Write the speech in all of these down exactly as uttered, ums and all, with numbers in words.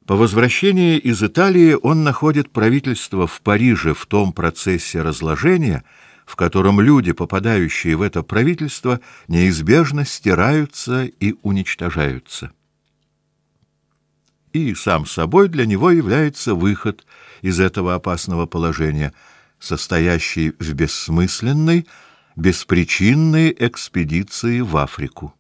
По возвращении из Италии он находит правительство в Париже в том процессе разложения, в котором люди, попадающие в это правительство, неизбежно стираются и уничтожаются. И сам собой для него является выход из этого опасного положения, состоящий в бессмысленной, беспричинной экспедиции в Африку.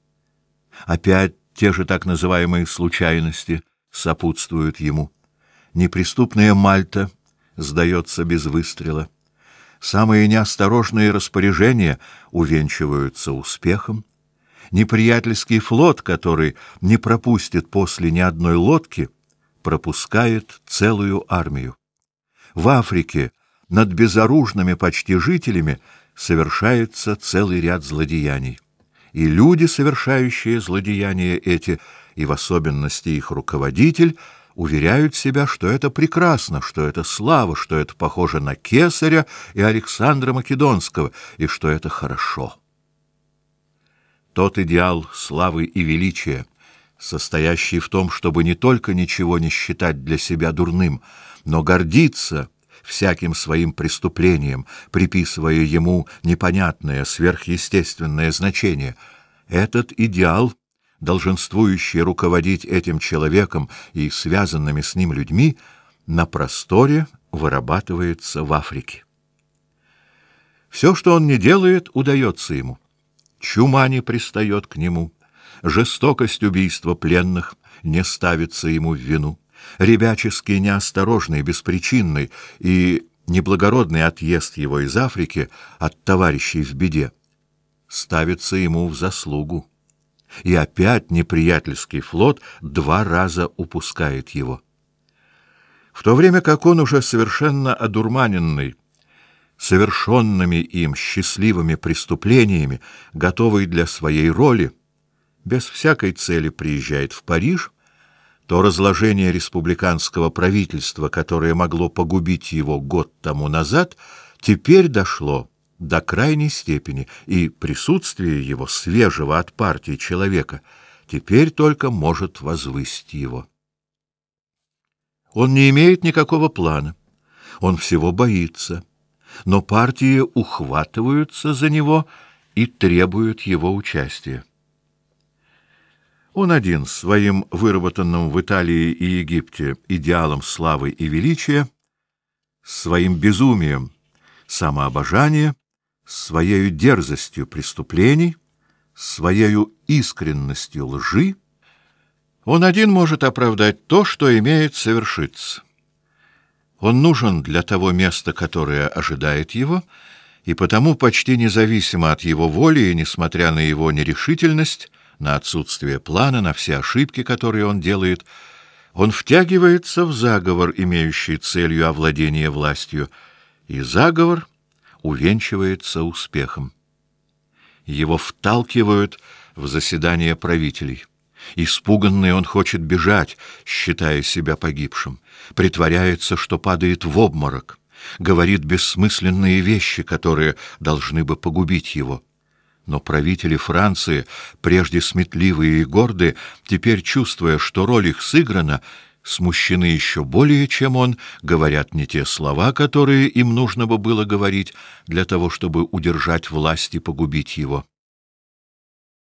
Опять те же так называемые случайности сопутствуют ему. Неприступная Мальта сдается без выстрела. Самые неосторожные распоряжения увенчиваются успехом. Неприятельский флот, который не пропустит после ни одной лодки, пропускает целую армию. В Африке над безоружными почти жителями совершается целый ряд злодеяний. И люди, совершающие злодеяния эти, и в особенности их руководитель, уверяют себя, что это прекрасно, что это слава, что это похоже на Кесаря и Александра Македонского, и что это хорошо. Тот идеал славы и величия, состоящий в том, чтобы не только ничего не считать для себя дурным, но гордиться всяким своим преступлением, приписывая ему непонятное, сверхъестественное значение, этот идеал, долженствующий руководить этим человеком и связанными с ним людьми, на просторе вырабатывается в Африке. Все, что он не делает, удается ему. Чума не пристает к нему, жестокость убийства пленных не ставится ему в вину, ребяческий, неосторожный, беспричинный и неблагородный отъезд его из Африки от товарищей в беде ставится ему в заслугу. И опять неприятельский флот два раза упускает его. В то время как он уже совершенно одурманенный совершенными им счастливыми преступлениями, готовый для своей роли, без всякой цели приезжает в Париж, то разложение республиканского правительства, которое могло погубить его год тому назад, теперь дошло до крайней степени, и присутствие его, свежего от партии человека, теперь только может возвысить его. Он не имеет никакого плана, он всего боится, но партии ухватываются за него и требуют его участия. Он один своим выработанным в Италии и Египте идеалом славы и величия, своим безумием самообожания, своею дерзостью преступлений, своею искренностью лжи, он один может оправдать то, что имеет совершиться. Он нужен для того места, которое ожидает его, и потому почти независимо от его воли и несмотря на его нерешительность, на отсутствие плана, на все ошибки, которые он делает, он втягивается в заговор, имеющий целью овладение властью, и заговор увенчивается успехом. Его вталкивают в заседание правителей. Испуганный он хочет бежать, считая себя погибшим, притворяется, что падает в обморок, говорит бессмысленные вещи, которые должны бы погубить его. Но правители Франции, прежде сметливые и гордые, теперь, чувствуя, что роль их сыграна, смущены еще более, чем он, говорят не те слова, которые им нужно бы было говорить для того, чтобы удержать власть и погубить его.